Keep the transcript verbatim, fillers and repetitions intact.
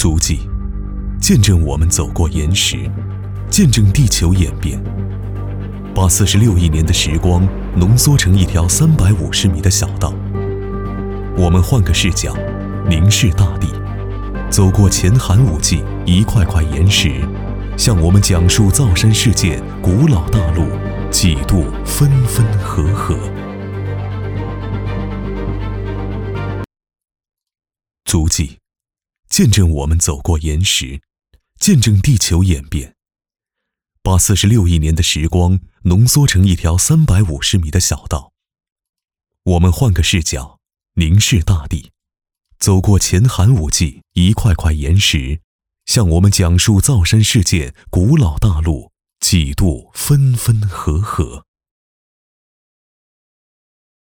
足迹，见证我们走过岩石，见证地球演变，把四十六亿年的时光浓缩成一条三百五十米的小道。我们换个视角，凝视大地，走过前寒武纪一块块岩石，向我们讲述造山世界古老大陆几度分分合合。足迹，见证我们走过岩石，见证地球演变，把四十六亿年的时光浓缩成一条三百五十米的小道。我们换个视角，凝视大地，走过前寒武纪一块块岩石，向我们讲述造山世界古老大陆几度分分合合。